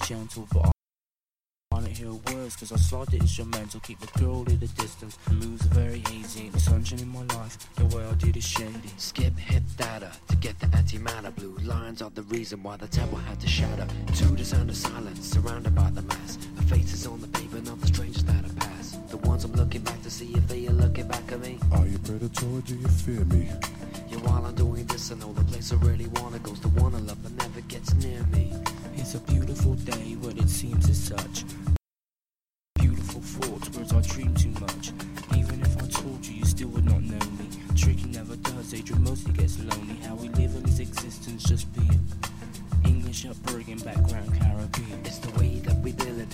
gentle, but I can't hear words cause I slide the instrumental. Keep the girl at a distance, the moves are very hazy. Ain't the sunshine in my life, the way I did is shady. Skip hit data to get the antimatter. Blue lines are the reason why the temple had to shatter. To the sound of silence, surrounded by the mass. The faces on the pavement of the strangers that have passed. The ones I'm looking back to see if they are looking back at me. Are you predator or do you fear me? Yeah, while I'm doing this, I know the place I really wanna goes the one I love that never gets near me. It's a beautiful day, but it seems as such. Beautiful thoughts, words I dream too much. Even if I told you, you still would not know me. Tricky never does, Adrian mostly gets lonely. How we live in his existence, just being English upbringing, background Caribbean. It's the way that we build it